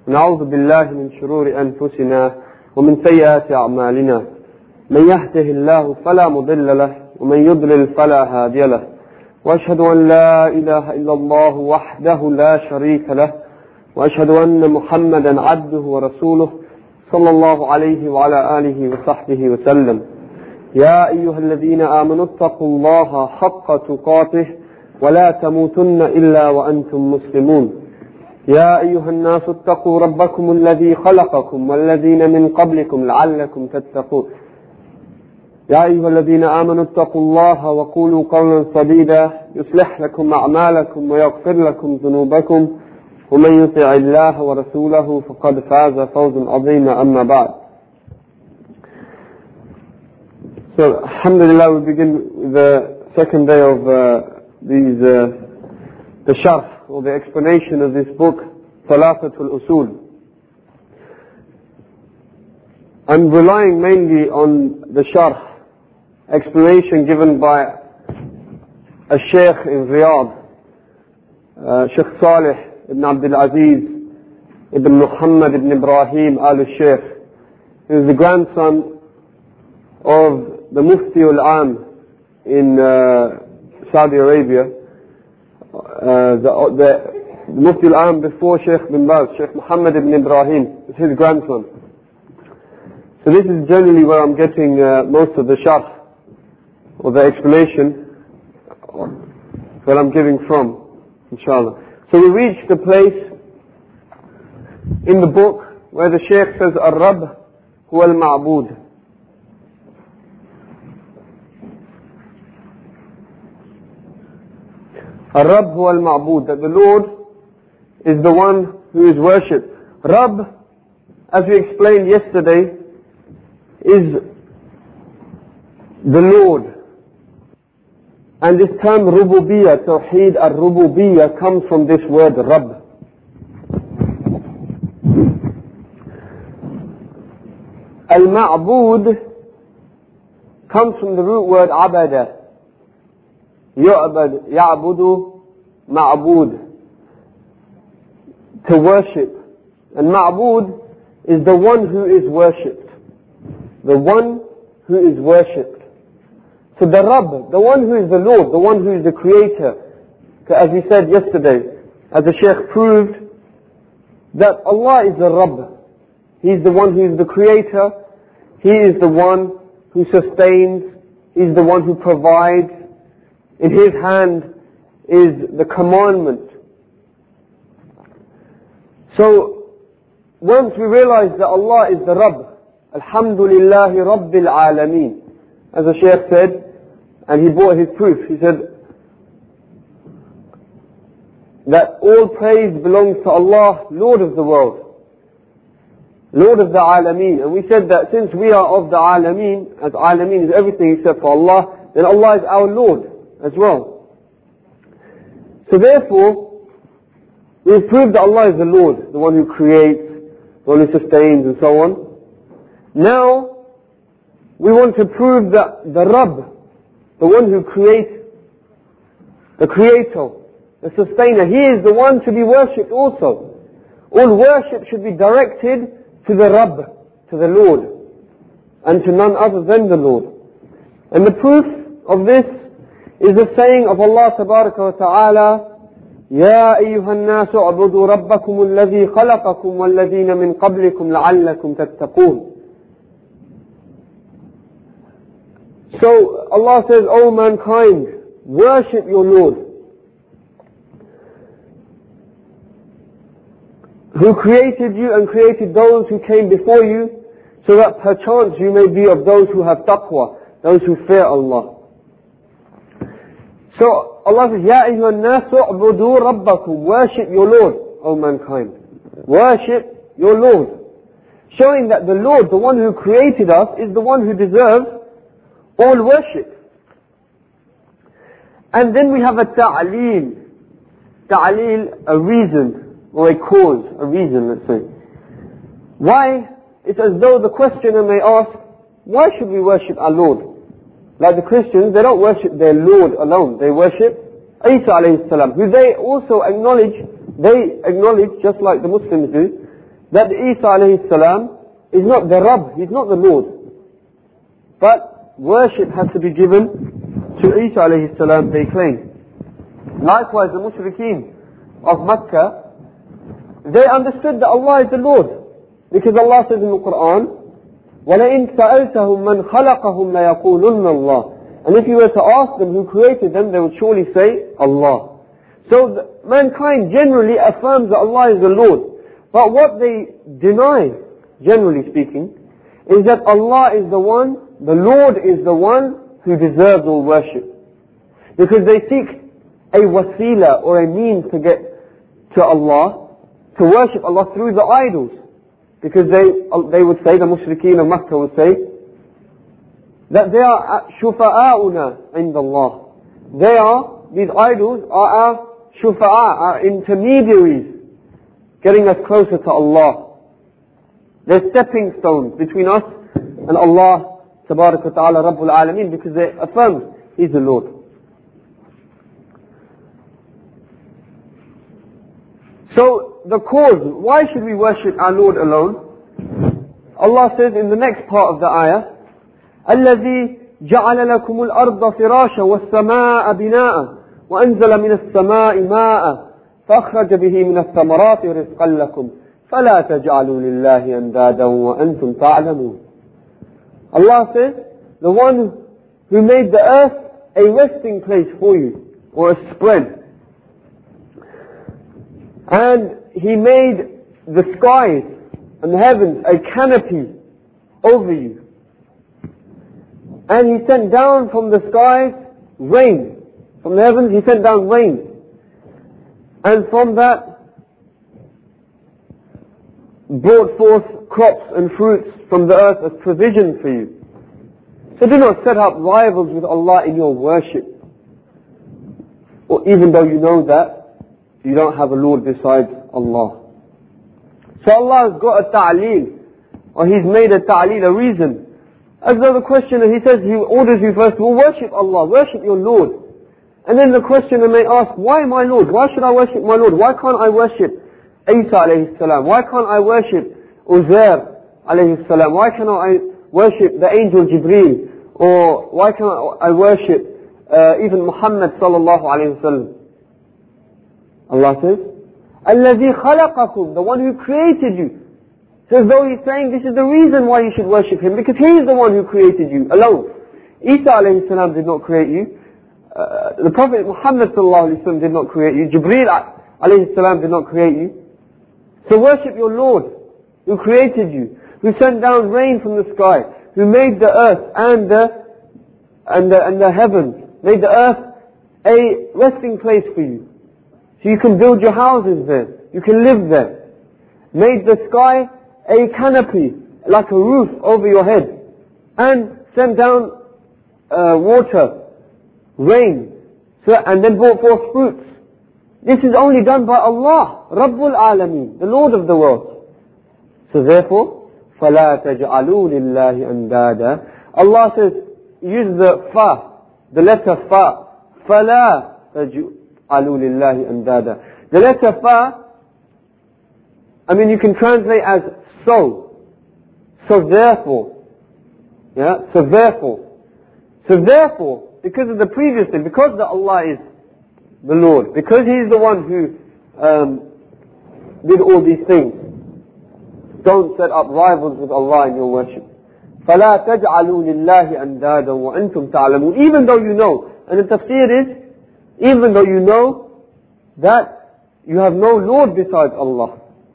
نعوذ بالله من شرور أنفسنا ومن سيئات أعمالنا من يهده الله فلا مضل له ومن يضلل فلا هادي له وأشهد أن لا إله إلا الله وحده لا شريك له وأشهد أن محمدا عبده ورسوله صلى الله عليه وعلى آله وصحبه وسلم. يا أيها الذين آمنوا اتقوا الله حق تقاته ولا تموتن إلا وأنتم مسلمون. يا أيها الناس اتقوا ربكم الذي خلقكم والذين من قبلكم لعلكم تتقون. يا أيها الذين آمنوا اتقوا الله وقولوا قولا سديدا يصلح لكم أعمالكم ويغفر لكم ذنوبكم ومن يطع الله ورسوله فقد فاز فوزا عظيما. أما بعد. So, alhamdulillah, we begin the second day of the sharh, or the explanation of this book, Thalathatul Usul. I'm relying mainly on the sharh, explanation given by a sheikh in Riyadh, Sheikh Salih ibn Abdul Aziz ibn Muhammad ibn Ibrahim al-Sheikh, who is the grandson of the Mufti al-Am in Saudi Arabia, the Mufti al-Am before Sheikh bin Baz, Sheikh Muhammad ibn Ibrahim, is his grandson. So this is generally where I'm getting most of the sharh, or the explanation that I'm giving from, inshallah. So we reach the place in the book where the Sheikh says, Ar-Rabb huwa al-Ma'bud. Ar-Rabb huwa al-Ma'bud, that the Lord is the one who is worshipped. Rabb, as we explained yesterday, is the Lord. And this term Rububiyyah, Tawheed al-Rububiyyah, comes from this word Rabb. Al-Ma'bud comes from the root word Abada. Yu'bad, Ya'budu, Ma'bud, to worship. And Ma'bud is the one who is worshipped. The one who is worshipped. So the Rabb, the one who is the Lord, the one who is the Creator, as we said yesterday, as the Shaykh proved, that Allah is the Rabb. He is the one who is the Creator. He is the one who sustains. He is the one who provides. In His hand is the commandment. So, once we realize that Allah is the Rabb, Alhamdulillahi Rabbil Alameen, as the Shaykh said, and he brought his proof, he said that all praise belongs to Allah, Lord of the world, Lord of the Alameen. And we said that since we are of the Alameen, as Alameen is everything except for Allah, then Allah is our Lord as well. So therefore, we've proved that Allah is the Lord, the one who creates, the one who sustains, and so on. Now, we want to prove that the Rabb, the one who creates, the Creator, the Sustainer, He is the one to be worshipped also. All worship should be directed to the Rabb, to the Lord, and to none other than the Lord. And the proof of this is the saying of Allah Tabaraka wa Ta'ala, يا أيها الناس اعبدوا ربكم الذي خلقكم والذين من قبلكم لعلكم تتقون. So Allah says, O mankind, worship your Lord, who created you and created those who came before you, so that perchance you may be of those who have taqwa, those who fear Allah. So Allah says, Ya ayyuhan nasu u'budu rabbakum, worship your Lord, O mankind. Worship your Lord. Showing that the Lord, the one who created us, is the one who deserves all worship. And then we have a ta'leel. Ta'leel, a reason, or a cause, a reason, let's say. Why? It's as though the questioner may ask, why should we worship our Lord? Like the Christians, they don't worship their Lord alone. They worship Isa alayhi salam, who they also acknowledge, just like the Muslims do, that Isa alayhi salam is not the Rabb, he's not the Lord. But worship has to be given to Isa alayhi salam, they claim. Likewise, the mushrikeen of Makkah, they understood that Allah is the Lord. Because Allah says in the Quran, وَلَئِن سَأَلْتَهُمْ مَنْ خَلَقَهُمْ لَيَقُولُنَّ اللَّهِ. And if you were to ask them who created them, they would surely say Allah. So mankind generally affirms that Allah is the Lord. But what they deny, generally speaking, is that Allah is the one, the Lord is the one who deserves all worship. Because they seek a wasila or a means to get to Allah, to worship Allah through the idols. Because they would say, the mushrikeen of Makkah would say, that they are shufa'a'una inda Allah. These idols are our shufa'a, our intermediaries, getting us closer to Allah. They're stepping stones between us and Allah, tabarak wa ta'ala, Rabbul Alameen, because they affirm He's the Lord. So, the cause, why should we worship our Lord alone? Allah says in the next part of the ayah, الَّذِي جَعَلَ لَكُمُ الْأَرْضَ فِرَاشًا وَالسَّمَاءَ بِنَاءً وَأَنزَلَ مِنَ السَّمَاءِ مَاءً فَأَخْرَجَ بِهِ مِنَ الثَّمَرَاتِ رِزْقًا لَكُمْ فَلَا تَجْعَلُوا لِلَّهِ أَنْدَادًا وَأَنْتُمْ تَعْلَمُونَ. Allah says, the one who made the earth a resting place for you, or a spread. And He made the skies and the heavens a canopy over you. And He sent down from the skies rain. From the heavens He sent down rain. And from that brought forth crops and fruits from the earth as provision for you. So do not set up rivals with Allah in your worship. Or even though you know that you don't have a Lord besides Allah. So Allah has got a ta'leel, or He's made a ta'leel, a reason. As though the questioner, He says, He orders you first to worship Allah, worship your Lord. And then the questioner may ask, why my Lord? Why should I worship my Lord? Why can't I worship Isa alayhi salam? Why can't I worship Uzair alayhi salam? Why cannot I worship the angel Jibreel? Or why can't I worship even Muhammad sallallahu alayhi wa sallam? Allah says, الَّذِي خَلَقَكُمْ, the one who created you. So as though He's saying, this is the reason why you should worship Him, because He is the one who created you alone. Isa alayhi salam did not create you. The Prophet Muhammad sallallahu alayhi wa sallam did not create you. Jibreel alayhi salam did not create you. So worship your Lord, who created you, who sent down rain from the sky, who made the earth and the heavens, made the earth a resting place for you. So you can build your houses there. You can live there. Made the sky a canopy, like a roof over your head. And sent down water, rain, and then brought forth fruits. This is only done by Allah, Rabbul Alameen, the Lord of the world. So therefore, فَلَا تَجْعَلُوا لِلَّهِ أَنْدَادًا. Allah says, use the fa, the letter fa. فَلَا تَجْعَلُوا لِلَّهِ أَنْدَادًا. The letter fa, you can translate as so. So therefore. Yeah, so therefore. So therefore, because of the previous thing, because that Allah is the Lord, because He is the one who did all these things, don't set up rivals with Allah in your worship. فَلَا تَجْعَلُوا لِلَّهِ أَنْدَادًا وَأَنْتُمْ تَعْلَمُونَ. Even though you know, and the tafsir is, even though you know that you have no Lord besides Allah.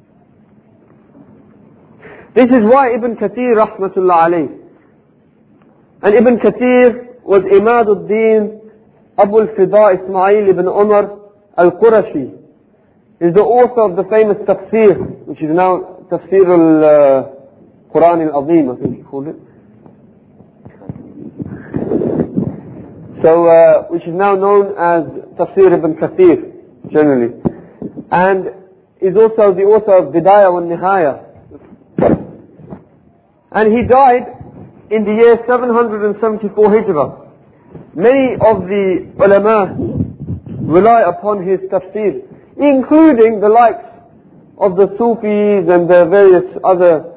This is why Ibn Kathir rahmatullah alayh, and Ibn Kathir was Imaduddin Abu al-Fida Ismail ibn Umar al-Qurashi, is the author of the famous tafsir, which is now Tafsir al-Quran al-Azim, I think you call it. So, which is now known as Tafsir ibn Kathir, generally. And is also the author of Bidayah wa Nihaya. And he died in the year 774 Hijrah. Many of the ulama rely upon his tafsir, including the likes of the Sufis and the various other,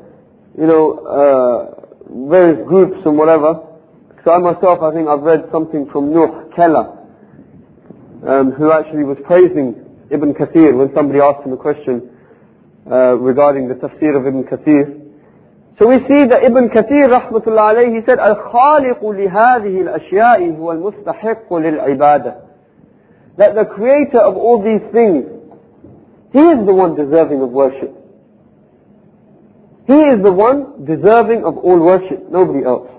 various groups and whatever. So I myself, I think I've read something from Nuh Keller, who actually was praising Ibn Kathir when somebody asked him a question regarding the tafsir of Ibn Kathir. So we see that Ibn Kathir rahmatullah alayhi, he said, "Al-Khaliqu lihadihi al-ashya'i huwa al-mustahiqqu lil-ibadah." That the creator of all these things, he is the one deserving of worship. He is the one deserving of all worship, nobody else.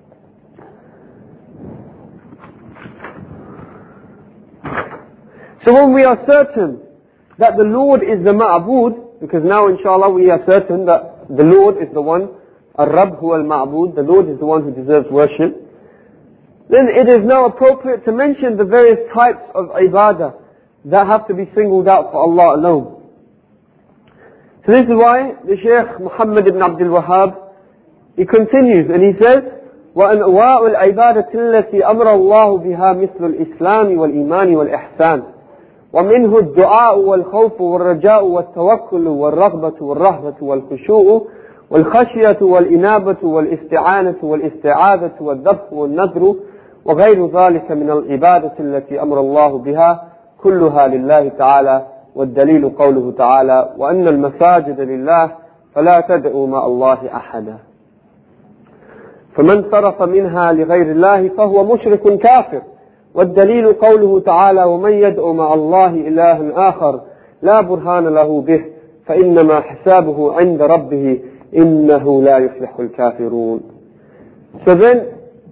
So when we are certain that the Lord is the Ma'bud, because now inshallah we are certain that the Lord is the one, Ar-Rabb huwa al-Ma'bud, the Lord is the one who deserves worship, then it is now appropriate to mention the various types of ibadah that have to be singled out for Allah alone. So this is why the Shaykh Muhammad ibn Abdul Wahhab, he continues and he says, وَأَنْوَاءُ الْعِبَادَةِ الَّتِي أَمْرَ اللَّهُ بِهَا مِثْلُ الْإِسْلَامِ وَالْإِيمَانِ وَالْإِحْسَانِ ومنه الدعاء والخوف والرجاء والتوكل والرغبة والرهبة والخشوع والخشية والإنابة والاستعانة والاستعاذة والذبح والنذر وغير ذلك من العبادة التي أمر الله بها كلها لله تعالى والدليل قوله تعالى وأن المساجد لله فلا تدعوا مع الله أحدا فمن صرف منها لغير الله فهو مشرك كافر والدليل قوله تعالى ومن يدعو مع الله إلها آخر لا برهان له به فإنما حسابه عند ربه إنه لا يفلح الكافرون. So then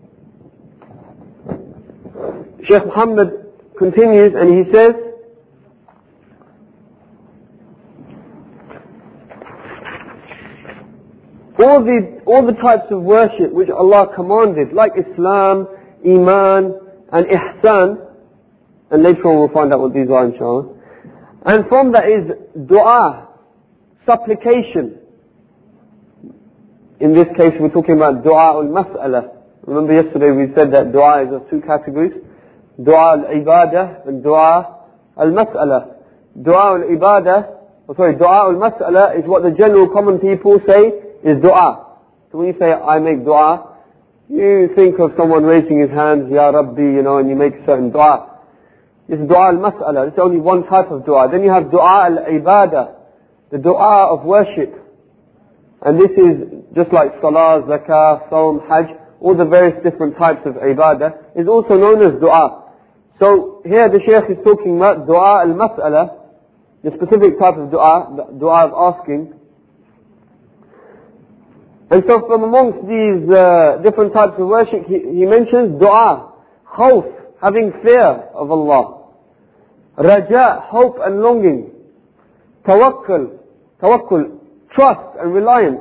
Shaykh Muhammad continues and he says, all the types of worship which Allah commanded, like Islam, Iman and Ihsan, and later on we'll find out what these are inshallah, and from that is dua, supplication. In this case we're talking about dua al-mas'ala. Remember yesterday we said that dua is of two categories, dua al-ibadah and dua al-mas'ala. Dua al-mas'ala is what the general common people say is dua. So when you say I make dua, you think of someone raising his hands, Ya Rabbi, and you make certain dua. It's dua al-mas'ala. It's only one type of dua. Then you have dua al-ibadah, the dua of worship. And this is just like salah, zakah, sawm, hajj, all the various different types of ibadah is also known as dua. So here the Shaykh is talking about dua al-mas'ala, the specific type of dua, the dua of asking. And so from amongst these different types of worship, he mentions dua, khawf, having fear of Allah, raja, hope and longing, tawakkul, trust and reliance,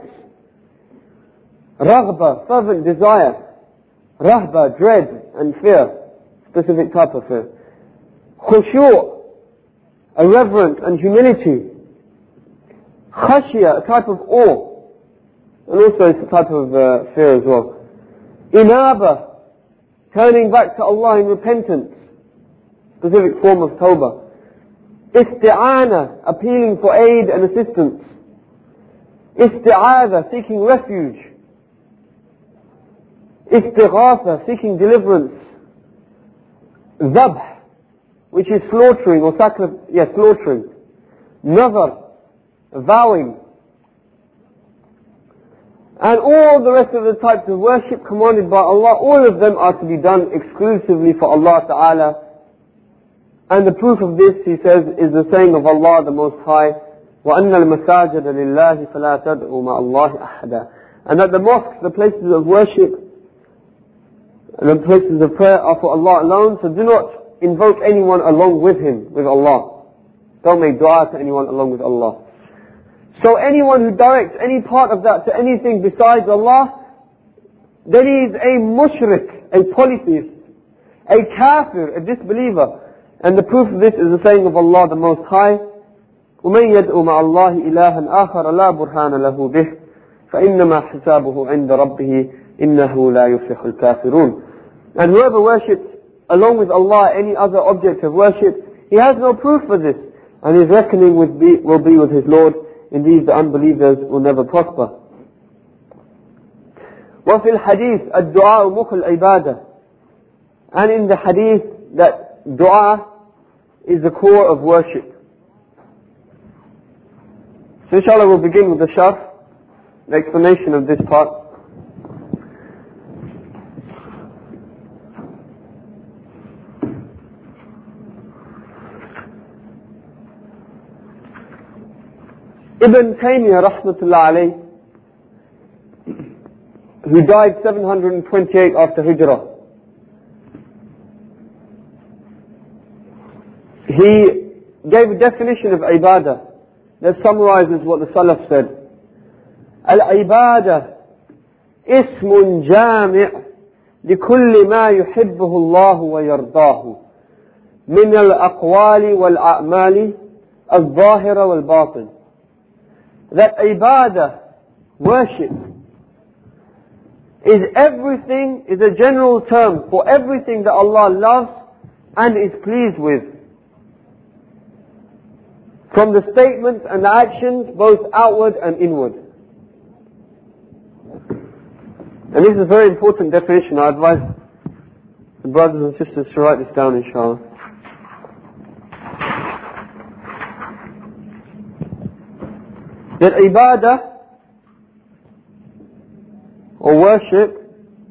raghba, fervent desire, rahba, dread and fear, specific type of fear, khushu', a reverence and humility, khashya, a type of awe, and also it's a type of fear as well. Inaba, turning back to Allah in repentance, specific form of tawbah. Isti'ana, appealing for aid and assistance. Isti'adha, seeking refuge. Istighatha, seeking deliverance. Dhabh, which is slaughtering or slaughtering. Nazar, vowing. And all the rest of the types of worship commanded by Allah, all of them are to be done exclusively for Allah Ta'ala. And the proof of this, he says, is the saying of Allah the Most High, وَأَنَّ الْمَسَاجِدَ لِلَّهِ فَلَا تَدْعُوا مَعَ اللَّهِ أَحَدًا. And that the mosques, the places of worship, and the places of prayer are for Allah alone, so do not invoke anyone along with Him, with Allah. Don't make dua to anyone along with Allah. So anyone who directs any part of that to anything besides Allah, then he is a mushrik, a polytheist, a kafir, a disbeliever. And the proof of this is the saying of Allah the Most High, وَمَنْ يَدْعُ مَعَ اللَّهِ إِلَهًا آخَرَ لَا بُرْهَانَ لَهُ بِهِ فَإِنَّمَا حِسَابُهُ عِنْدَ رَبِّهِ إِنَّهُ لَا يُفْلِحُ الْكَافِرُونَ. And whoever worships along with Allah any other object of worship, he has no proof for this. and his reckoning will be with his Lord. Indeed, the unbelievers will never prosper. وفي الحديث الدعاء مخ العبادة. And in the hadith that dua is the core of worship. So inshallah we'll begin with the sharh, the explanation of this part. Ibn Taymiyyah rahmatullah alayh, who died 728 after Hijrah, he gave a definition of ibadah that summarizes what the Salaf said. Al-ibadah ismun jami' لكل ما يحبه الله ويرضاه من الأقوال والأعمال الظاهرة والباطن. That ibadah, worship, is everything, is a general term for everything that Allah loves and is pleased with. From the statements and the actions, both outward and inward. And this is a very important definition. I advise the brothers and sisters to write this down, inshallah. That ibadah, or worship,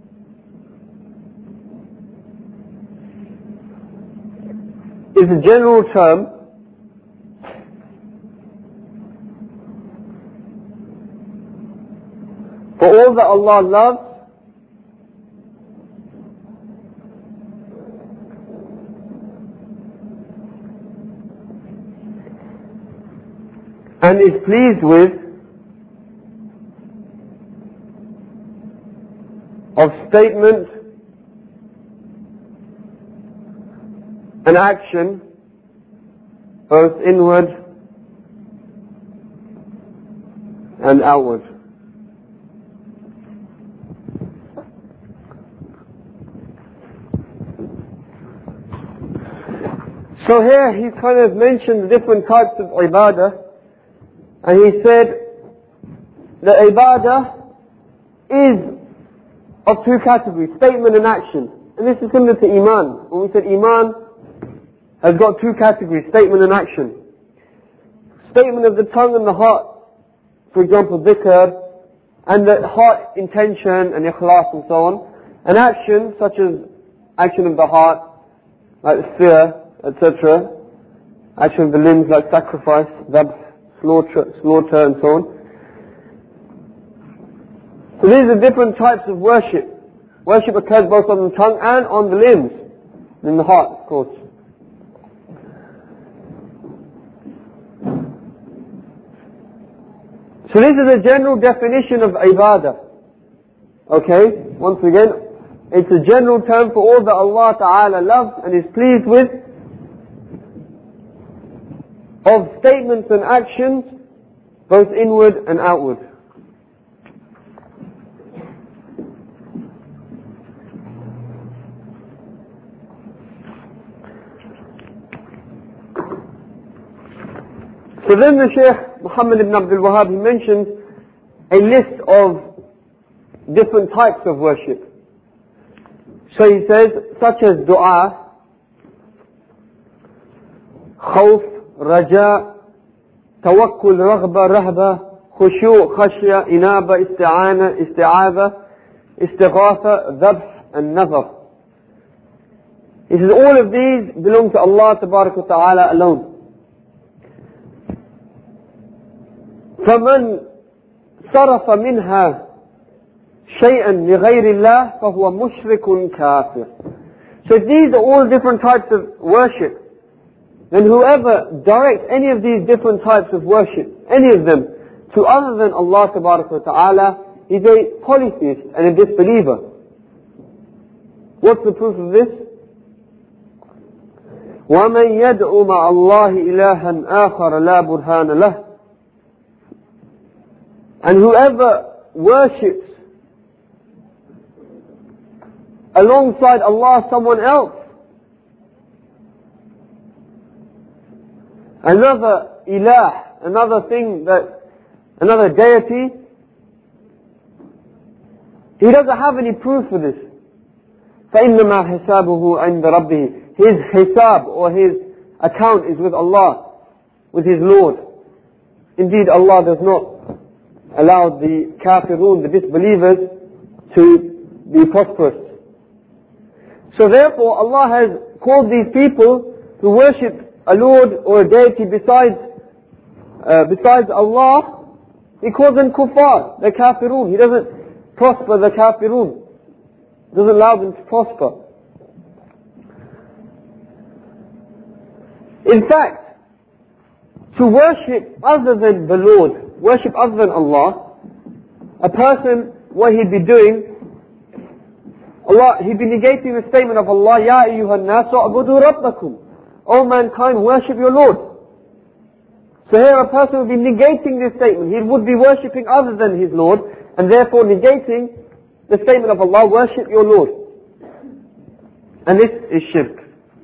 is a general term for all that Allah loves and is pleased with of statement and action, both inward and outward. So here he kind of mentioned the different types of ibadah, and he said that ibadah is of two categories, statement and action. And this is similar to Iman. When we said Iman has got two categories, statement and action. Statement of the tongue and the heart, for example, dhikr, and the heart intention and ikhlas and so on. And action, such as action of the heart, like fear, etc. Action of the limbs, like sacrifice, dhabh, slaughter and so on. So these are different types of worship. Worship occurs both on the tongue and on the limbs, in the heart, of course. So this is a general definition of ibadah. Okay, once again, it's a general term for all that Allah Ta'ala loves and is pleased with, of statements and actions, both inward and outward. So then the Shaykh Muhammad ibn Abdul Wahhab, he mentioned a list of different types of worship. So he says, such as dua, khawf, raja, tawakkul, raghba, rahba, khushu', khashya, inaba, isti'ana, isti'adha, istighatha, dhabh, and nazar. He says all of these belong to Allah Tabarak wa Ta'ala alone. فمن صرف منها شيئا لغير الله فهو مشرك كافر. So these are all different types of worship. And whoever directs any of these different types of worship, any of them, to other than Allah Tabarak wa Ta'ala, is a polytheist and a disbeliever. What's the proof of this? وَمَنْ يَدْعُ مَعَ اللَّهِ إِلَهًا آخَرَ لَا بُرْهَانَ لَهُ. And whoever worships alongside Allah someone else, another ilah, another thing another deity, he doesn't have any proof for this. فَإِنَّمَا حِسَابُهُ عِنْدَ رَبِّهِ. His hisab or his account is with Allah, with his Lord. Indeed, Allah does not allow the kafirun, the disbelievers, to be prosperous. So therefore, Allah has called these people who worship a Lord or a deity besides Allah, He calls them kuffar, the kafirun. He doesn't prosper the kafirun. Doesn't allow them to prosper. In fact, to worship other than the Lord, worship other than Allah, a person, what he'd be doing, he'd be negating the statement of Allah, Ya ayyuhan nasu a'budu rabbakum. O mankind, worship your Lord. So here a person would be negating this statement. He would be worshipping other than his Lord, and therefore negating the statement of Allah, worship your Lord. And this is shirk.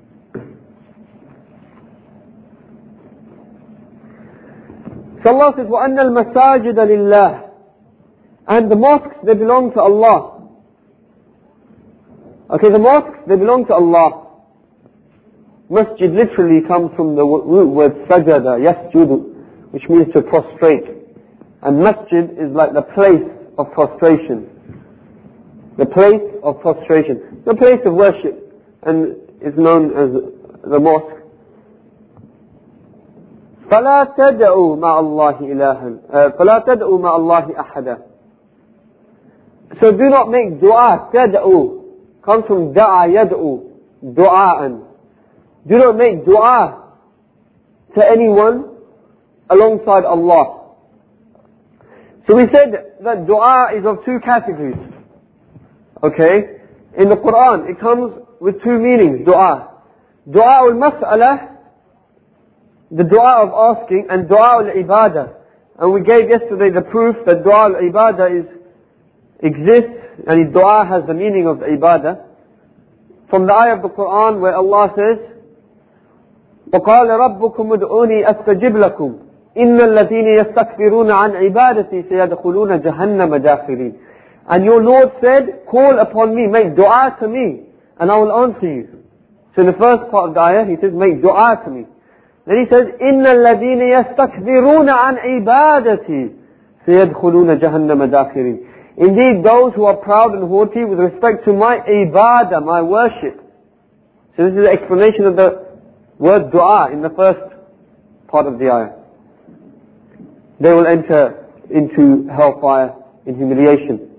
So Allah says, وَأَنَّ الْمَسَاجِدَ لِلَّهِ. And the mosques, they belong to Allah. Okay, the mosques, they belong to Allah. Masjid literally comes from the root word sajada, yasjudu, which means to prostrate. And masjid is like the place of prostration. The place of prostration. The place of worship. And is known as the mosque. فَلَا تَدْعُوا مَعَ اللَّهِ إِلَهًا فَلَا تَدْعُوا مَعَ اللَّهِ أَحَدًا. So do not make dua, tad'u, comes from da'a yad'u, du'a'an. Do not make dua to anyone alongside Allah. So we said that dua is of two categories. Okay? In the Quran, it comes with two meanings, dua. Dua al-mas'alah, the dua of asking, and dua al-ibadah. And we gave yesterday the proof that dua al-ibadah exists, and dua has the meaning of ibadah. From the ayah of the Quran where Allah says, وَقَالَ رَبُّكُمُ ادْعُونِي أَسْتَجِبْ لَكُمْ إِنَّ الَّذِينَ يَسْتَكْبِرُونَ عَنْ عِبَادَتِي سَيَدْخُلُونَ جَهَنَّمَ دَاخِرِينَ. And your Lord said, call upon me, make dua to me, and I will answer you. So in the first part of the ayah, he says, make dua to me. Then he says, إِنَّ الَّذِينَ يَسْتَكْبِرُونَ عَنْ عِبَادَتِي سَيَدْخُلُونَ جَهَنَّمَ دَاخِرِينَ. Indeed, those who are proud and haughty with respect to my ibadah, my worship. So this is the explanation of the word dua in the first part of the ayah. They will enter into hellfire in humiliation.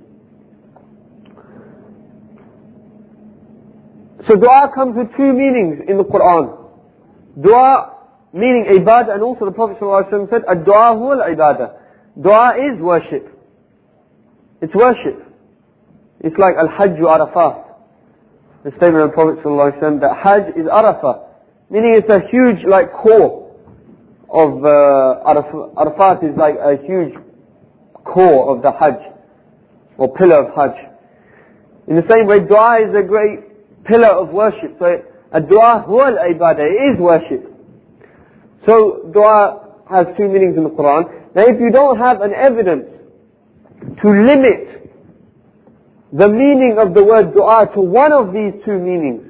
So dua comes with two meanings in the Quran. Dua meaning ibadah, and also the Prophet ﷺ said, ad-dua huwa al-ibadah. Dua is worship. It's worship. It's like al-hajj arafah. The statement of the Prophet ﷺ that hajj is arafah. Meaning it's a huge core of Arafat is like a huge core of the Hajj, or pillar of Hajj. In the same way, dua is a great pillar of worship. So a dua huwa al-ibadah, it is worship. So dua has two meanings in the Quran. Now if you don't have an evidence to limit the meaning of the word dua to one of these two meanings,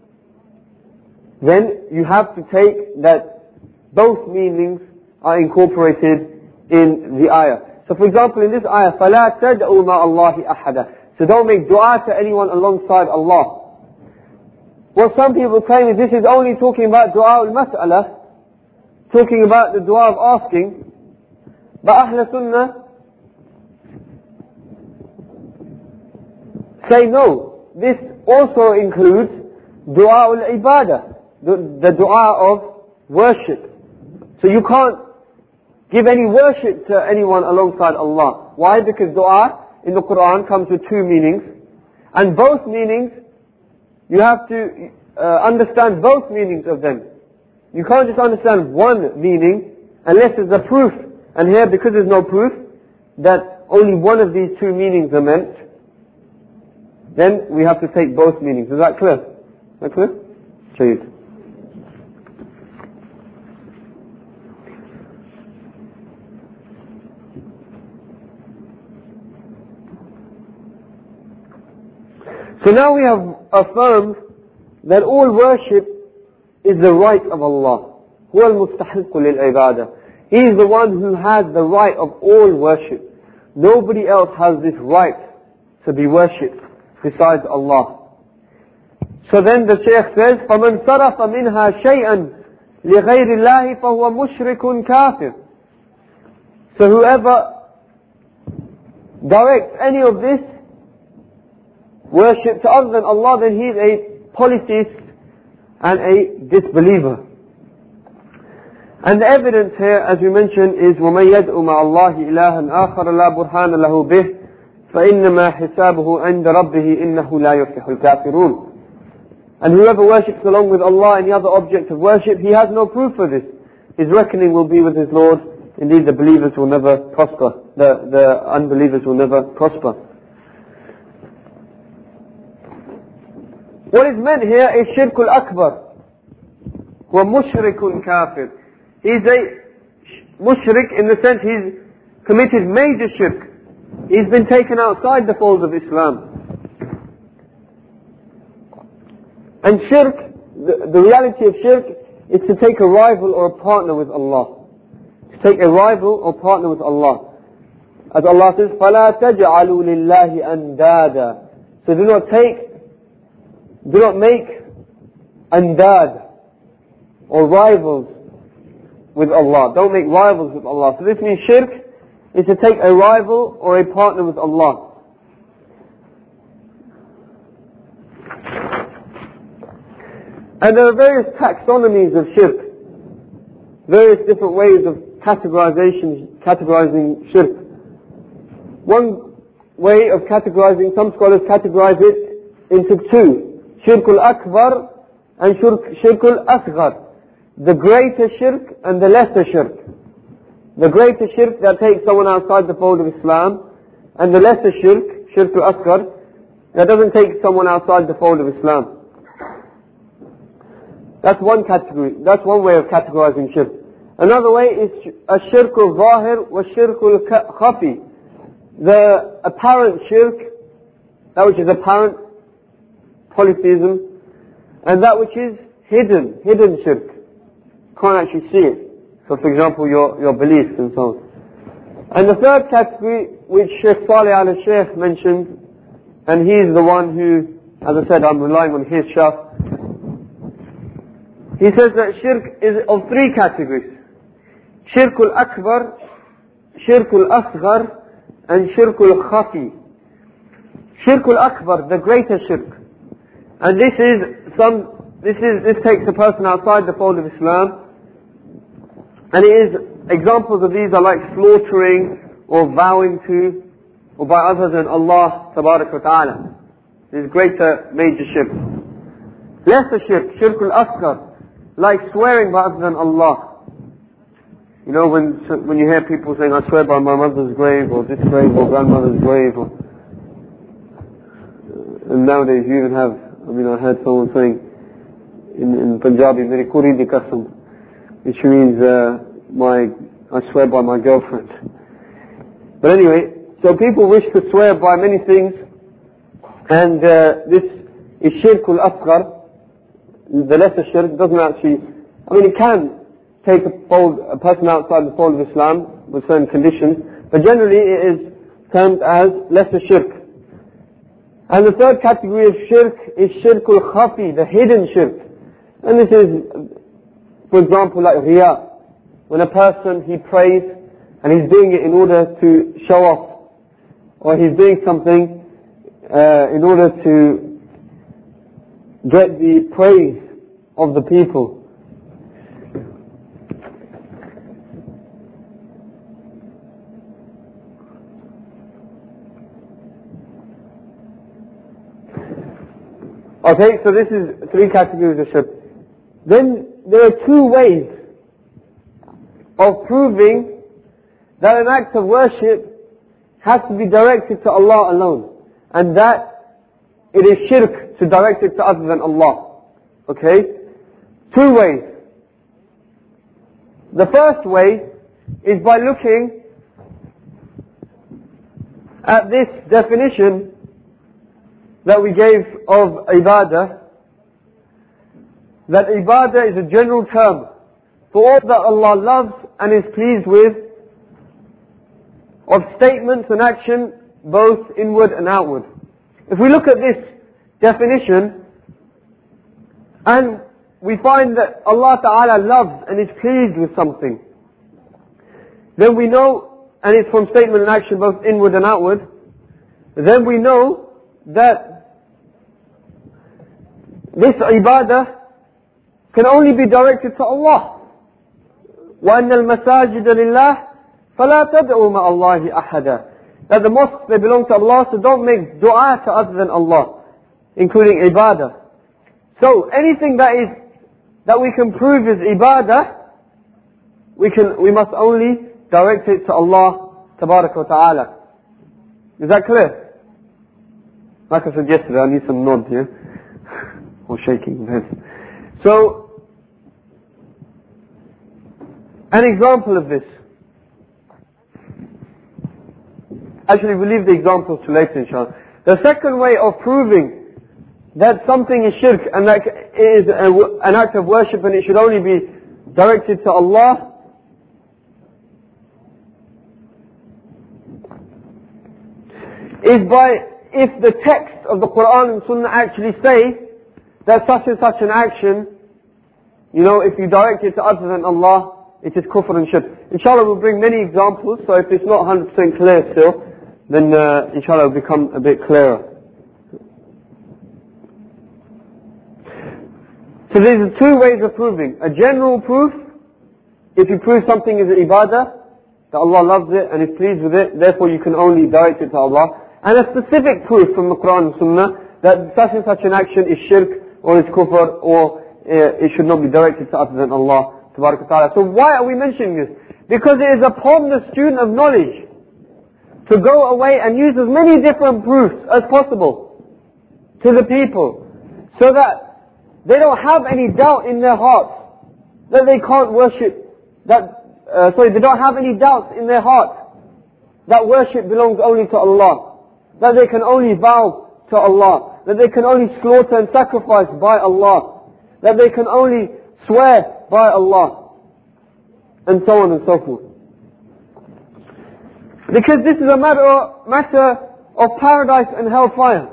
then you have to take that both meanings are incorporated in the ayah. So for example, in this ayah, فَلَا تَدْعُوا مَعَ اللَّهِ أَحَدًا. So don't make dua to anyone alongside Allah. What some people claim is this is only talking about dua al-mas'alah, talking about the dua of asking. But Ahl Sunnah say no, this also includes dua al-ibadah, the dua of worship. So you can't give any worship to anyone alongside Allah. Why? Because dua in the Quran comes with two meanings, and both meanings, you have to understand both meanings of them. You can't just understand one meaning unless there's a proof. And here, because there's no proof that only one of these two meanings are meant, then we have to take both meanings. Is that clear? Is that clear? Show you. So now we have affirmed that all worship is the right of Allah. هو المستحق للعبادة. He is the one who has the right of all worship. Nobody else has this right to be worshipped besides Allah. So then the Shaykh says, فَمَنْ صَرَفَ مِنْهَا شَيْئًا لِغَيْرِ اللَّهِ فَهُوَ مُشْرِكٌ كَافِرٌ. So whoever directs any of this worship to other than Allah, then he is a polytheist and a disbeliever. And the evidence here, as we mentioned, is وَمَنْ يَدْعُ مَعَ اللَّهِ إِلَهًا آخَرَ لَا بُرْهَانَ لَهُ بِهِ فَإِنَّمَا حِسَابُهُ عِنْدَ رَبِّهِ إِنَّهُ لَا يُفْلِحُ الْكَافِرُونَ. And whoever worships along with Allah any other object of worship, he has no proof for this. His reckoning will be with his Lord. Indeed, the believers will never prosper. The unbelievers will never prosper. What is meant here is shirkul akbar. Wa mushrikun kafir. He's a mushrik in the sense he's committed major shirk. He's been taken outside the fold of Islam. And shirk, the reality of shirk is to take a rival or a partner with Allah. To take a rival or partner with Allah. As Allah says, فَلَا تَجْعَلُوا لِلَّهِ أَنْدَادًا. So do not make andad or rivals with Allah. Don't make rivals with Allah. So this means shirk is to take a rival or a partner with Allah. And there are various taxonomies of shirk. Various different ways of categorizing shirk. One way of categorizing, some scholars categorize it into two. Shirkul akbar and shirkul asghar. The greater shirk and the lesser shirk. The greater shirk that takes someone outside the fold of Islam, and the lesser shirk, shirkul asghar, that doesn't take someone outside the fold of Islam. That's one category. That's one way of categorizing shirk. Another way is shirkul zahir wa shirkul khafi. The apparent shirk, that which is apparent, polytheism, and that which is hidden shirk. Can't actually see it. So for example, your beliefs and so on. And the third category, which Shaykh Salih al-Shaykh mentioned, and he's the one who, as I said, I'm relying on his shaf. He says that shirk is of three categories. Shirkul akbar, shirkul asghar, and shirkul khafi. Shirkul akbar, the greater shirk. And this takes a person outside the fold of Islam. And examples of these are like slaughtering or vowing to or by others than Allah tabarak wa ta'ala. This is greater major shirk. Lesser shirk, shirkul asghar, like swearing by other than Allah. You know, when you hear people saying, I swear by my mother's grave, or this grave, or grandmother's grave, and nowadays you even have, I heard someone saying in Punjabi, Meri kuri di kasam, which means I swear by my girlfriend. But anyway, so people wish to swear by many things, and this is shirkul asghar. The lesser shirk doesn't actually, it can take a person outside the fold of Islam with certain conditions, but generally it is termed as lesser shirk. And the third category of shirk is shirkul khafi, the hidden shirk. And this is, for example, like riya. When a person, he prays and he's doing it in order to show off, or he's doing something in order to get the praise of the people. Okay, so this is three categories of shirk. Then there are two ways of proving that an act of worship has to be directed to Allah alone, and that it is shirk to direct it to other than Allah. Okay? Two ways. The first way is by looking at this definition that we gave of ibadah, that ibadah is a general term for all that Allah loves and is pleased with, of statements and action, both inward and outward. If we look at this definition, and we find that Allah Ta'ala loves and is pleased with something, then we know, and it's from statement and action both inward and outward, then we know that this ibadah can only be directed to Allah. وَأَنَّ الْمَسَاجِدَ لِلَّهِ فَلَا تَدْعُوا مَعَ اللَّهِ أَحَدًا. That the mosques, they belong to Allah, so don't make dua to other than Allah, including ibadah. So anything that we can prove is ibadah, we must only direct it to Allah Tabaraka wa Ta'ala. Is that clear? Like I said yesterday, I need some nods here. Or shaking heads. So, an example of this. Actually, we'll leave the examples to later, inshallah. The second way of proving that something is shirk and that it is an act of worship and it should only be directed to Allah, is by, if the text of the Quran and Sunnah actually say that such and such an action, if you direct it to other than Allah, it is kufr and shirk. Inshallah, we'll bring many examples, so if it's not 100% clear still, then inshallah it will become a bit clearer. So there's two ways of proving. A general proof, if you prove something is ibadah, that Allah loves it and is pleased with it, therefore you can only direct it to Allah. And a specific proof from the Quran and Sunnah, that such and such an action is shirk, or is kufr, or it should not be directed to other than Allah Tabaraka Ta'ala. So why are we mentioning this? Because it is upon the student of knowledge to go away and use as many different proofs as possible to the people, so that they don't have any doubt in their hearts that they can't worship, they don't have any doubts in their heart that worship belongs only to Allah, that they can only bow to Allah, that they can only slaughter and sacrifice by Allah, that they can only swear by Allah, and so on and so forth. Because this is a matter of paradise and hellfire.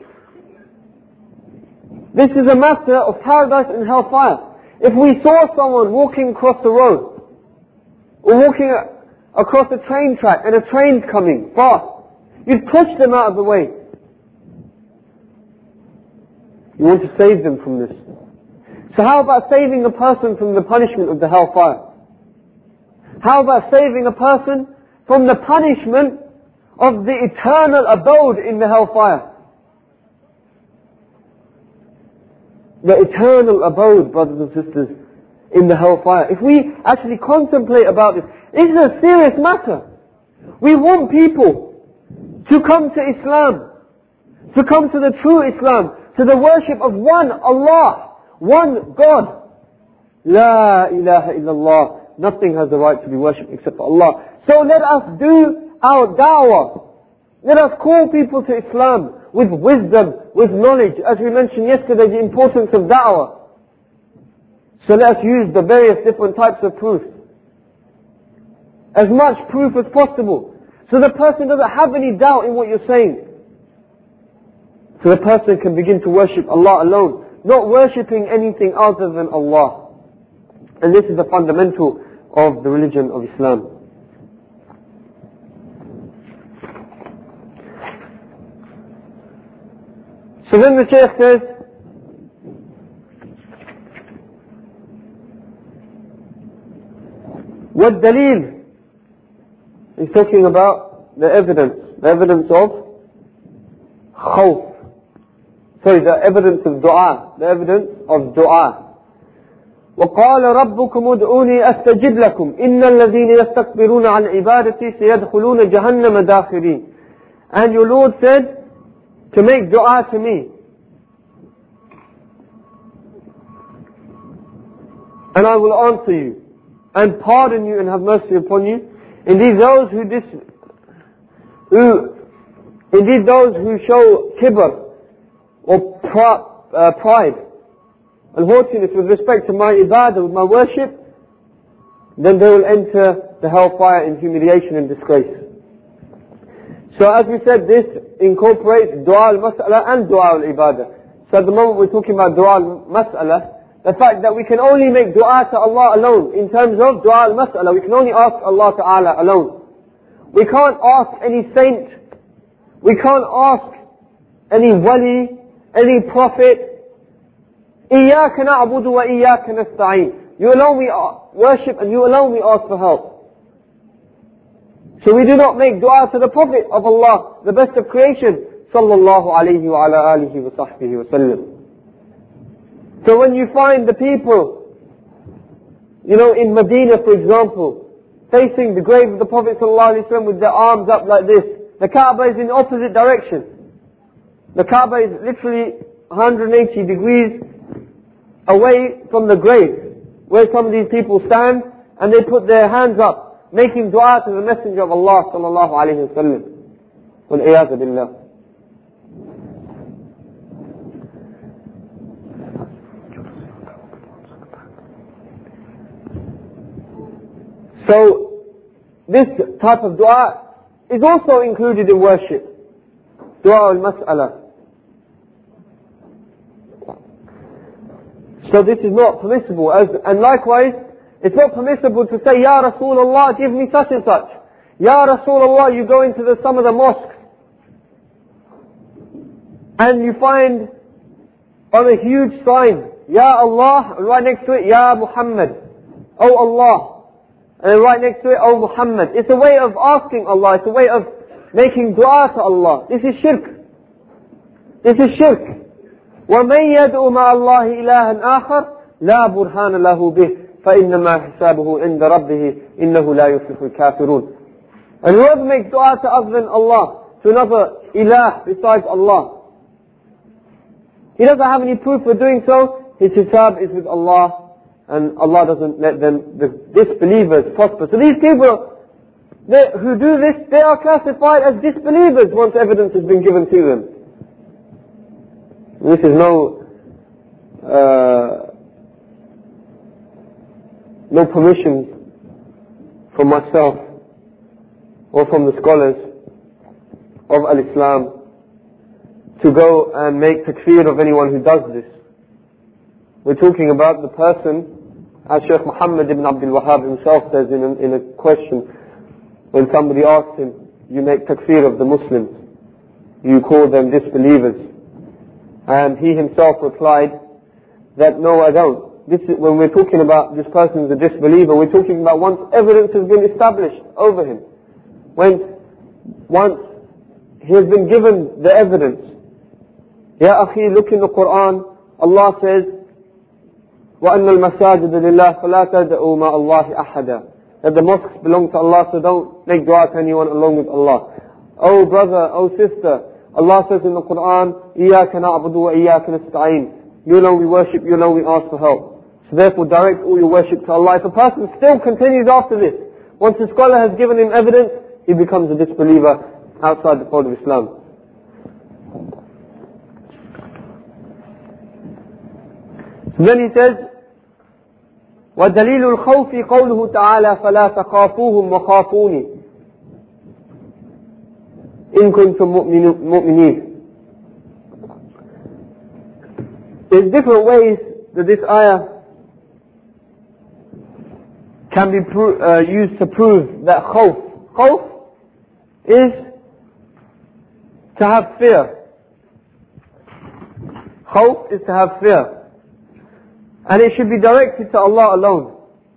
This is a matter of paradise and hellfire. If we saw someone walking across the road, or walking across a train track and a train's coming fast, you'd push them out of the way. You want to save them from this. So how about saving a person from the punishment of the hellfire? How about saving a person from the punishment of the eternal abode in the hellfire? The eternal abode, brothers and sisters, in the hellfire. If we actually contemplate about this, this is a serious matter. We want people to come to Islam, to come to the true Islam, to the worship of one Allah, one God. La ilaha illallah. Nothing has the right to be worshipped except for Allah. So let us do our da'wah. Let us call people to Islam with wisdom, with knowledge. As we mentioned yesterday, the importance of da'wah. So let us use the various different types of proof. As much proof as possible. So the person doesn't have any doubt in what you're saying. So the person can begin to worship Allah alone, not worshipping anything other than Allah. And this is the fundamental of the religion of Islam. So then the Shaykh says, what dalil? He's talking about the evidence of khawf. Sorry, the evidence of dua, the evidence of dua. وقال ربكم ادعوني أستجب لكم إن الذين يستكبرون عن عبادتي سيدخلون جهنم داخرين. And your Lord said to make dua to me, and I will answer you and pardon you and have mercy upon you. Indeed those who show kibr or pride and haughtiness with respect to my ibadah, with my worship, then they will enter the hellfire in humiliation and disgrace. So as we said, this incorporates dua al-mas'ala and dua al-ibadah. So at the moment we're talking about dua al-mas'ala, the fact that we can only make dua to Allah alone. In terms of dua al-mas'ala, we can only ask Allah Ta'ala alone. We can't ask any saint, we can't ask any wali, any prophet. إِيَّاكَ نَعْبُدُ وَإِيَّاكَ نَسْتَعِينُ. You alone we worship and you alone we ask for help. So we do not make dua to the Prophet of Allah, the best of creation, sallallahu alayhi wa ala alihi wa sahbihi wa sallam. So when you find the people, in Medina for example, facing the grave of the Prophet sallallahu alayhi wa sallam with their arms up like this, the Kaaba is in the opposite direction. The Kaaba is literally 180 degrees away from the grave, where some of these people stand and they put their hands up, making dua to the Messenger of Allah sallallahu alayhi wa sallam. Wal-iyadhu billah. So, this type of dua is also included in worship. Dua al-mas'ala. So this is not permissible. And likewise, it's not permissible to say, Ya Rasulullah, give me such and such. Ya Rasulullah, you go into some of the mosques and you find on a huge sign, Ya Allah, and right next to it, Ya Muhammad. Oh Allah. And right next to it, Oh Muhammad. It's a way of asking Allah. It's a way of making dua to Allah. This is shirk. This is shirk. وَمَنْ يَدْعُ مَعَ اللَّهِ إِلَهًا آخَرَ لَا بُرْهَانَ لَهُ بِهِ فَإِنَّمَا حِسَابُهُ عِنْدَ رَبِّهِ إِنَّهُ لَا يُفْلِحُ الْكَافِرُونَ. And whoever makes dua to other than Allah, to another ilah besides Allah, he doesn't have any proof for doing so, his hisab is with Allah, and Allah doesn't let them, the disbelievers, prosper. So these people who do this, they are classified as disbelievers once evidence has been given to them. This is no permission from myself or from the scholars of Al-Islam to go and make takfir of anyone who does this. We're talking about the person, as Shaykh Muhammad ibn Abdul Wahhab himself says in a question, when somebody asked him, you make takfir of the Muslims, you call them disbelievers. And he himself replied that no, I don't. When we're talking about this person is a disbeliever, we're talking about once evidence has been established over him. Once he has been given the evidence. Ya akhi, look in the Quran, Allah says, وَأَنَّ الْمَسَاجِدَ لِلَّهِ فَلَا تَدْعُوا مَعَ اللَّهِ أَحَدًا. That the mosques belong to Allah, so don't make dua to anyone along with Allah. Oh brother, oh sister, Allah says in the Quran, إِيَّاكَ نَعْبُدُ وَإِيَّاكَ نَسْتَعِينُ. You alone we worship, you alone we ask for help. So therefore direct all your worship to Allah. If a person still continues after this, once the scholar has given him evidence, he becomes a disbeliever outside the fold of Islam. So then he says, وَدَلِيلُ الْخَوْفِ قَوْلُهُ تَعَالَى فَلَا تَخَافُوهُمْ وَخَافُونِ إِن كُنتُم مُؤْمِنِينَ. There's different ways that this ayah can be used to prove that khawf. Khawf is to have fear. Khawf is to have fear. And it should be directed to Allah alone.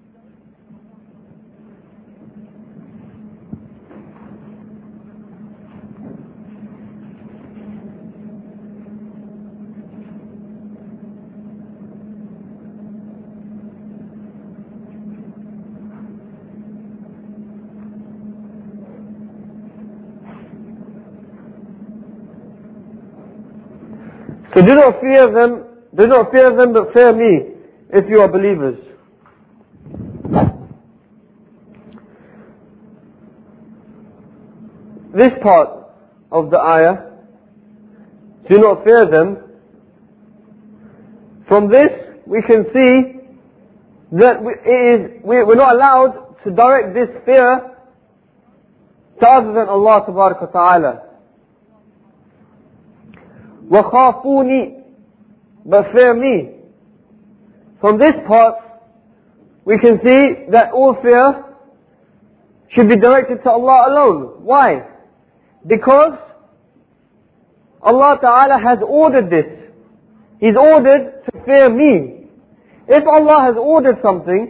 So do not fear them, but fear me, if you are believers. This part of the ayah, do not fear them, From this, we can see that we're not allowed to direct this fear to other than Allah Tabaraka wa Ta'ala. وَخَافُونِي, but fear me. From this part, we can see that all fear should be directed to Allah alone. Why? Because Allah Ta'ala has ordered this. He's ordered to fear me. If Allah has ordered something,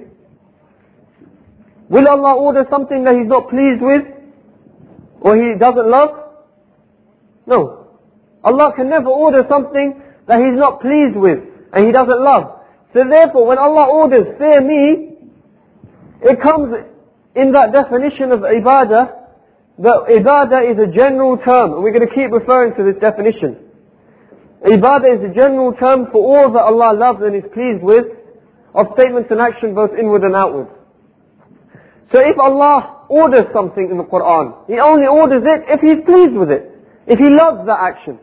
will Allah order something that He's not pleased with? Or He doesn't love? No. Allah can never order something that He's not pleased with and He doesn't love. So therefore, when Allah orders, fear me, it comes in that definition of ibadah, that ibadah is a general term, and we're going to keep referring to this definition. Ibadah is a general term for all that Allah loves and is pleased with, of statements and action both inward and outward. So if Allah orders something in the Quran, He only orders it if He's pleased with it, if He loves that action.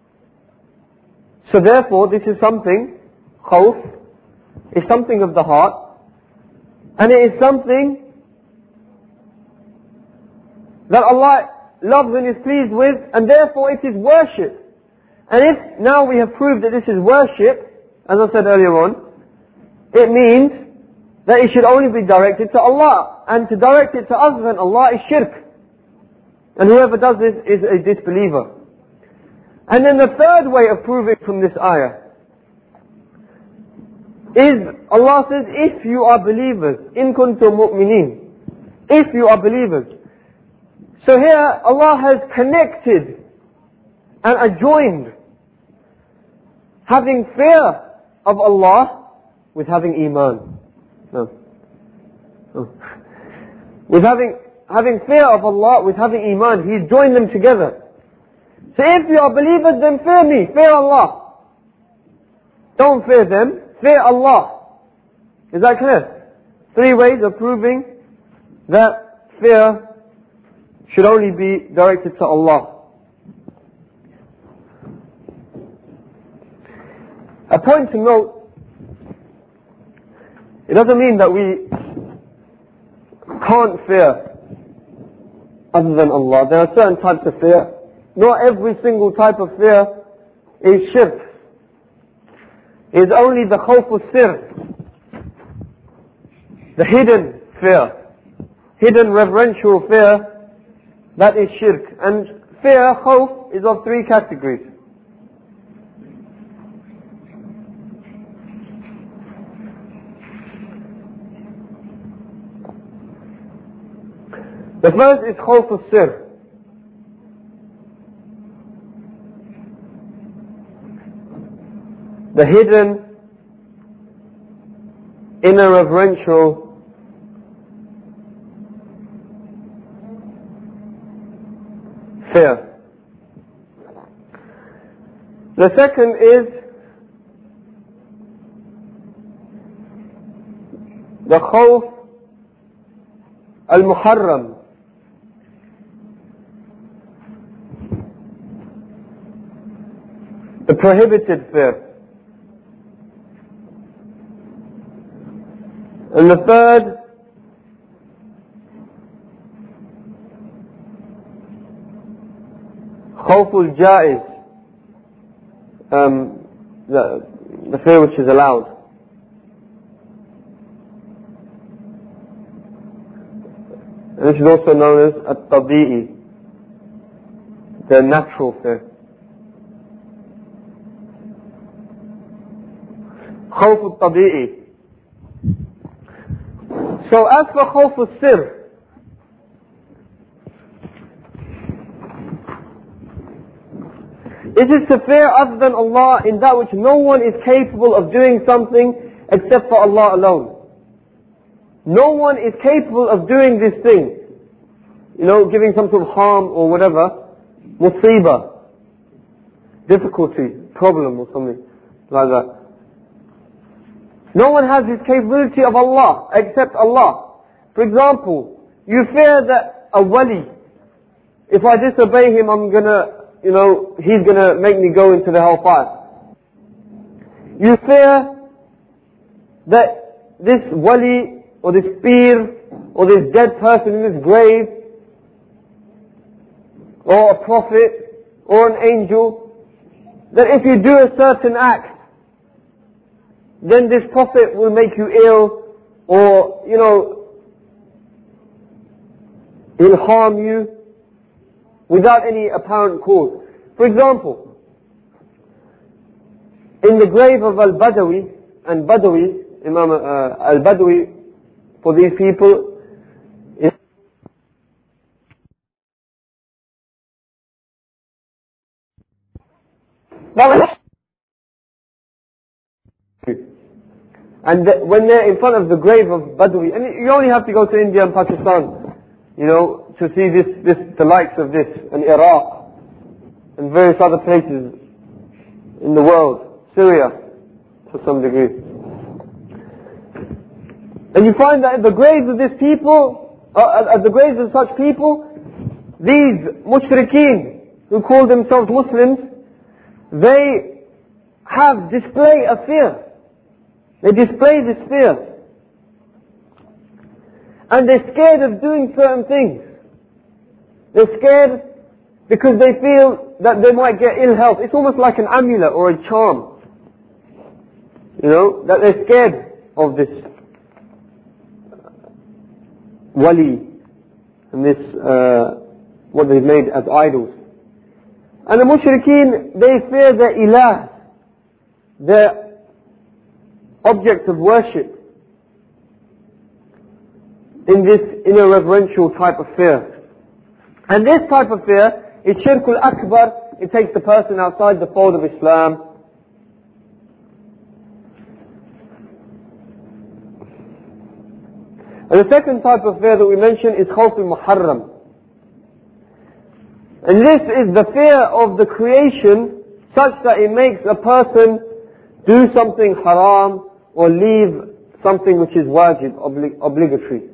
So therefore, this is something, khawf, is something of the heart, and it is something that Allah loves and is pleased with, and therefore it is worship. And if now we have proved that this is worship, as I said earlier on, it means that it should only be directed to Allah, and to direct it to other than Allah is shirk. And whoever does this is a disbeliever. And then the third way of proving from this ayah is, Allah says, if you are believers, in kuntum mu'mineen, if you are believers. So here Allah has connected and adjoined having fear of Allah with having iman. No. With having fear of Allah with having iman, He's joined them together. So if you are believers, then fear me, fear Allah. Don't fear them, fear Allah. Is that clear? 3 ways of proving that fear should only be directed to Allah. A point to note, it doesn't mean that we can't fear other than Allah. There are certain types of fear. Not every single type of fear is shirk. It is only the khawf al-sir, the hidden fear, hidden reverential fear, that is shirk. And fear, khawf, is of 3 categories. The first is khawf al-sir. The hidden, inner reverential fear. The second is the khawf al-muharram. The prohibited fear. And the third khawf al-jaiz, the fear which is allowed. And this is also known as at-tabi'i, the natural fear. Khawf al-tabi'i. So as for khawf al-sir, it is to fear other than Allah in that which no one is capable of doing something except for Allah alone. No one is capable of doing this thing. Giving some sort of harm or whatever, musibah, difficulty, problem or something like that. No one has this capability of Allah except Allah. For example, you fear that a wali, if I disobey him, I'm gonna, he's gonna make me go into the hellfire. You fear that this wali or this pir or this dead person in this grave or a prophet or an angel, that if you do a certain act, then this prophet will make you ill, or, he'll harm you without any apparent cause. For example, in the grave of Al-Badawi, and Badawi, Imam Al-Badawi, for these people, and when they're in front of the grave of Badawi, and you only have to go to India and Pakistan, to see the likes of this, and Iraq, and various other places in the world, Syria, to some degree. And you find that at the graves of these people, at the graves of such people, these mushrikeen, who call themselves Muslims, they display a fear. They display this fear. And they're scared of doing certain things. They're scared because they feel that they might get ill health. It's almost like an amulet or a charm. That they're scared of this wali and this, what they've made as idols. And the mushrikeen, they fear their ilah, their object of worship, in a reverential type of fear. And this type of fear is shirkul akbar. It takes the person outside the fold of Islam. And the second type of fear that we mentioned is khawf al-muharram. And this is the fear of the creation such that it makes a person do something haram or leave something which is wajib, obligatory.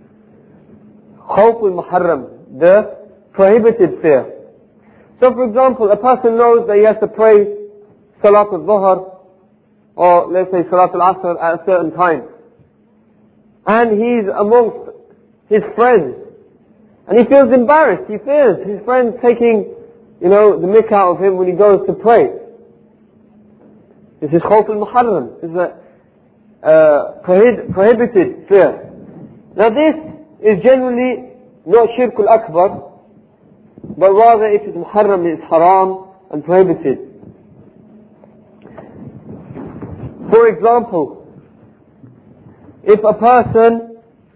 Khawf al-muharram, the prohibited fear. So for example, a person knows that he has to pray Salat al-Dhuhr, or let's say Salat al-Asr at a certain time. And he's amongst his friends. And he feels embarrassed. He fears his friends taking, the mick out of him when he goes to pray. This is khawf al-muharram. This is a prohibited fear. Now this is generally not shirk al-akbar, but rather it is muharram, it is haram and prohibited. For example, if a person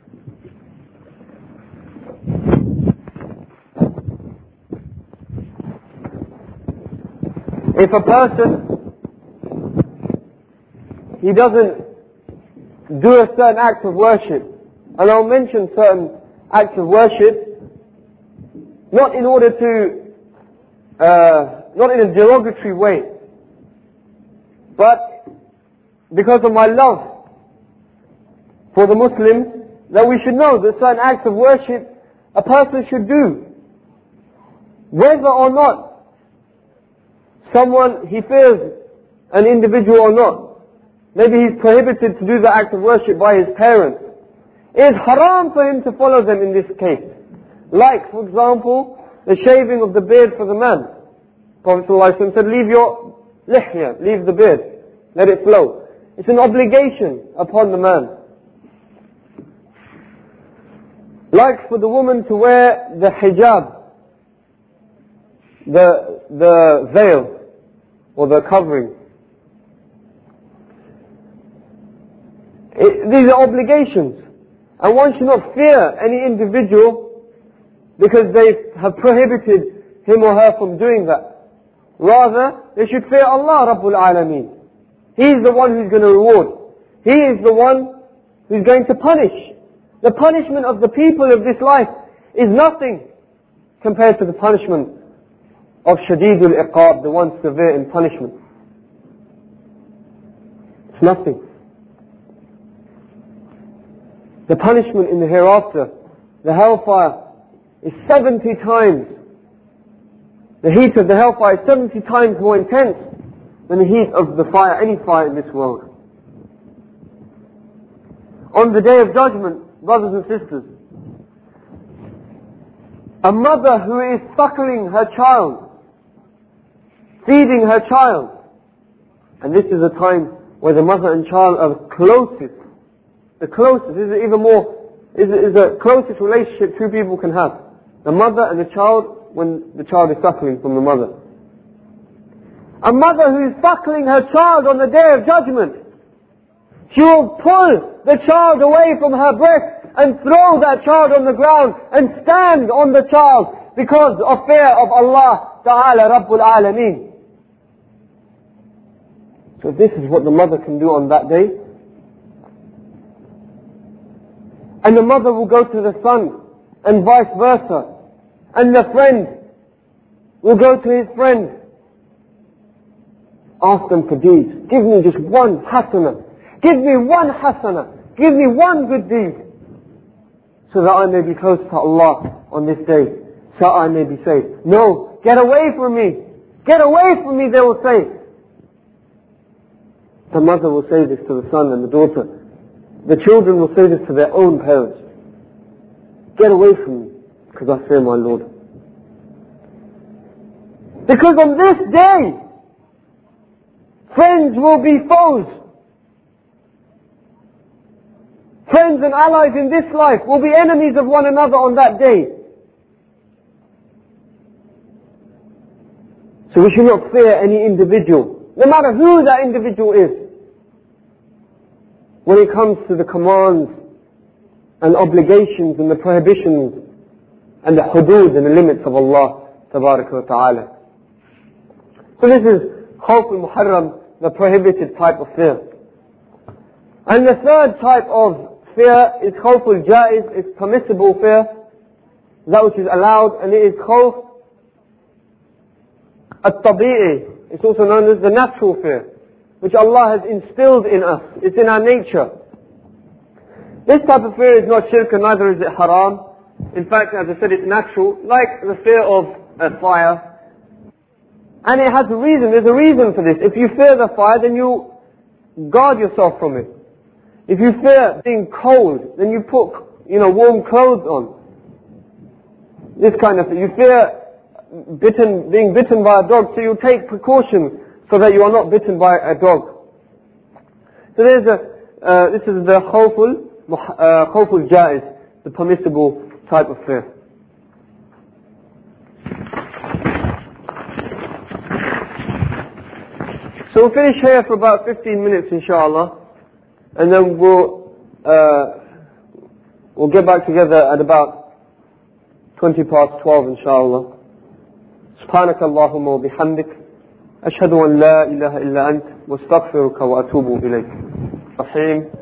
he doesn't do a certain act of worship, and I'll mention certain acts of worship, not in order to, not in a derogatory way, but because of my love for the Muslims, that we should know that certain acts of worship a person should do, whether or not he fears an individual or not. Maybe he's prohibited to do the act of worship by his parents. It is haram for him to follow them in this case. Like, for example, the shaving of the beard for the man. Prophet ﷺ said, leave your lihya, leave the beard, let it flow. It's an obligation upon the man. Like for the woman to wear the hijab, the veil, or the covering. These are obligations. And one should not fear any individual because they have prohibited him or her from doing that. Rather, they should fear Allah Rabbul Alameen. He is the one who's going to reward. He is the one who's going to punish. The punishment of the people of this life is nothing compared to the punishment of Shadidul Iqab, the one severe in punishment. It's nothing. The punishment in the hereafter, the hellfire, is 70 times. The heat of the hellfire is 70 times more intense than the heat of the fire, any fire in this world. On the Day of Judgment, brothers and sisters, a mother who is suckling her child, feeding her child, and this is a time where the mother and child are closest. The closest, this is even more, is the closest relationship two people can have. The mother and the child when the child is suckling from the mother. A mother who is suckling her child on the Day of Judgment, she will pull the child away from her breast and throw that child on the ground and stand on the child because of fear of Allah Ta'ala Rabbul Alameen. So this is what the mother can do on that day. And the mother will go to the son and vice versa. And the friend will go to his friend. Ask them for deeds. Give me just one hasana. Give me one hasana. Give me one good deed. So that I may be close to Allah on this day. So I may be saved. No, get away from me. Get away from me, they will say. The mother will say this to the son and the daughter. The children will say this to their own parents. Get away from me, because I fear my Lord. Because on this day, friends will be foes. Friends and allies in this life will be enemies of one another on that day. So we should not fear any individual, no matter who that individual is, when it comes to the commands and obligations and the prohibitions and the hudud and the limits of Allah Tabaraka wa Ta'ala. So this is khawf al-muharram, the prohibited type of fear. And the third type of fear is khawf al-jaiz, it's permissible fear, that which is allowed, and it is khawf al-tabi'i, it's also known as the natural fear, which Allah has instilled in us. It's in our nature. This type of fear is not shirk and neither is it haram. In fact, as I said, it's natural, like the fear of fire. And it has a reason, there's a reason for this. If you fear the fire, then you guard yourself from it. If you fear being cold, then you put, warm clothes on. This kind of thing. You fear being bitten by a dog, so you take precautions so that you are not bitten by a dog. So this is the khawful jaiz, the permissible type of fear. So we'll finish here for about 15 minutes inshallah, and then we'll get back together at about 20 past 12 inshallah. سبحانك اللهم وبحمدك أشهد أن لا إله إلا أنت واستغفرك وأتوب إليك. رحيم